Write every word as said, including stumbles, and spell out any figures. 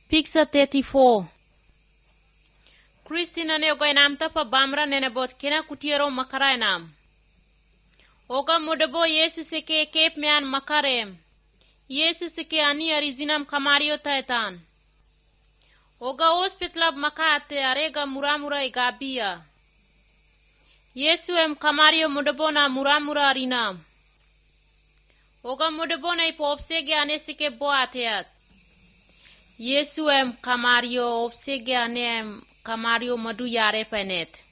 Picture thirty-four. Kristina ne oga inam tapa bamra nene bot kena kutiero makara inam. Oga modebo Yesu seke kep mean makarem. Yesu seke ani arizinam kamario taetan. Oga hospital makate arega muramura igabia. Yesu em kamario modebo na muramura arinam. Oga modebo na ipo obsege ane seke boateat. Yesu em kamario obsege ane em kamario madu yare penet.